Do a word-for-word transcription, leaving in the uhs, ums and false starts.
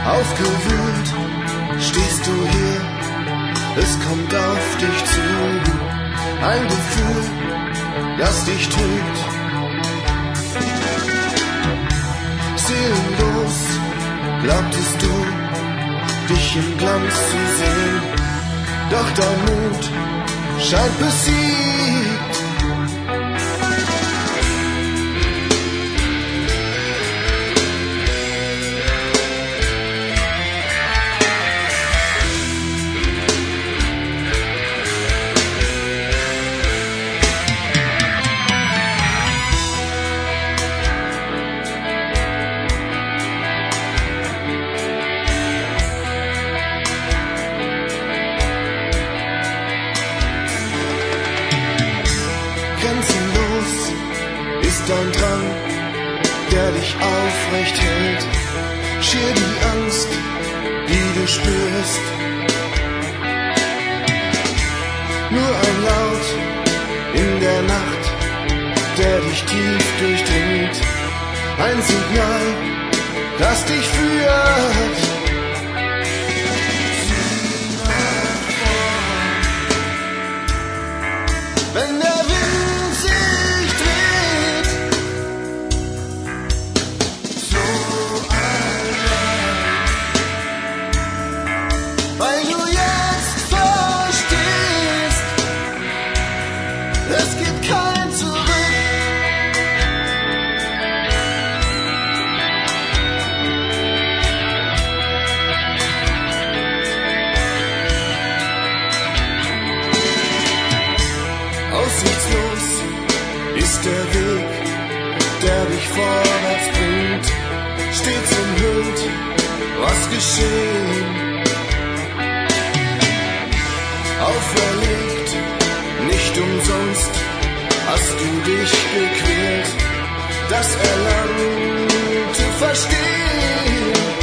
Aufgewühlt stehst du hier, es kommt auf dich zu. Ein Gefühl, das dich trügt. Seelenlos glaubtest du, dich im Glanz zu sehen, doch dein Mut scheint besiegt. Grenzenlos ist dein Drang, der dich aufrecht hält. Schier die Angst, die du spürst. Nur ein Laut in der Nacht, der dich tief durchdringt. Ein Signal, das dich führt. Wenn der Wind sich dreht, so allein, weil du jetzt verstehst, es gibt kein Zurück. Aussichtslos ist der Weg, der dich vorwärts bringt. Stets umhüllt, was geschehen. Auferlegt, nicht umsonst hast du dich gequält. Das Erlangte verstehen.